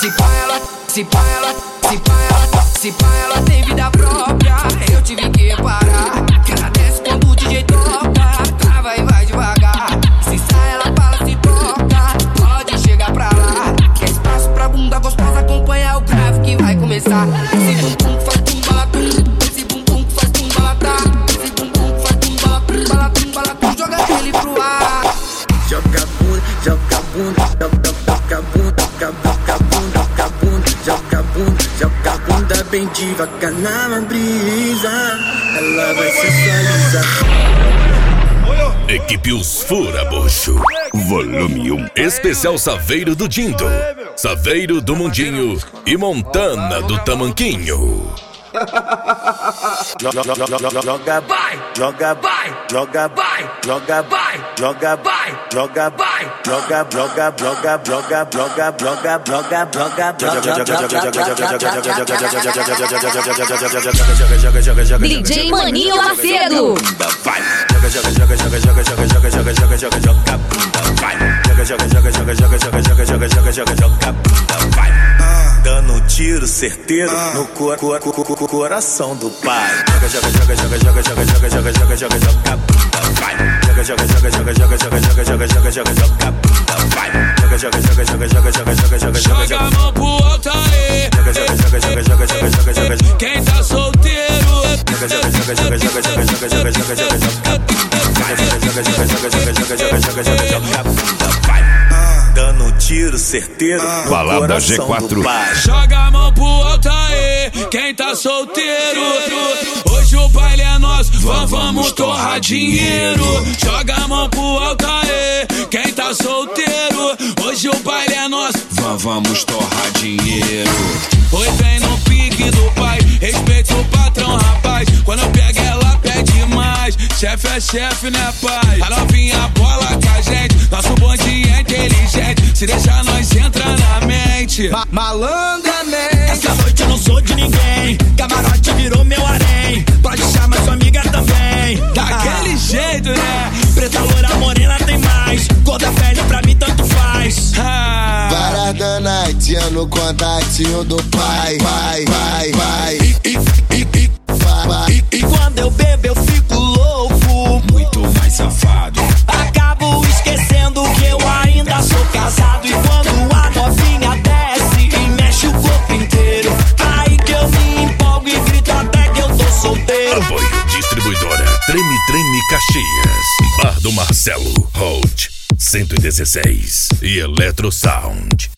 se pá ela tem vida própria. Eu tive que reparar que ela desce quando o DJ toca, trava e vai devagar. Se sai ela fala, se toca, pode chegar pra lá. Quer espaço pra bunda gostosa, acompanha o grave que vai começar. Esse bumbum faz tum-balatum, esse bumbum faz tum-balatá, esse bumbum faz tum-balatum, balatum, joga ele pro ar. Joga bunda, joga bunda, joga bunda, joga bunda, joga bunda, joga bunda, joga bunda bem devagar na brisa. Ela vai sensualizar. Equipe Os Furabucho, volume 1. Especial Saveiro do Dindo, Saveiro do Mundinho e Montana do Tamanquinho. Joga vai, joga vai, joga vai, joga vai, joga vai, joga vai, joga, joga, joga, joga, joga, joga, joga, DJ Maninho Macedo. Dando um tiro certeiro no coração do pai. Joga a mão pro alto aí. Quem tá solteiro. Dando um tiro certeiro no Balada coração G4. do pai. Joga a mão pro alto aí, quem tá solteiro. Hoje o baile é nosso, vamos torrar dinheiro. Joga a mão pro alto aí, quem tá solteiro. Hoje o baile é nosso, vamos torrar dinheiro. Oi, vem no pique do pai, respeita o patrão, rapaz. Quando eu pego ela pede mais, chefe é chefe, né, pai? A novinha bola com a gente, nosso bonde é inteligente. Se deixar nós entra na mente, Malandramente. Essa noite eu não sou de ninguém, camarote virou meu harém. Pode chamar sua amiga também. daquele jeito, né? Preta, loira, morena tem mais, cor da pele pra mim tanto faz. Varada night, no contatinho do pai. E quando eu bebo eu fico louco, Muito mais safado. acabo esquecendo que eu ainda sou casado. E quando a novinha desce e mexe o corpo inteiro, aí que eu me empolgo e grito até que eu tô solteiro. Apoio Distribuidora Treme Caxias, Bar do Marcelo, Holt 116 e Eletro Sound.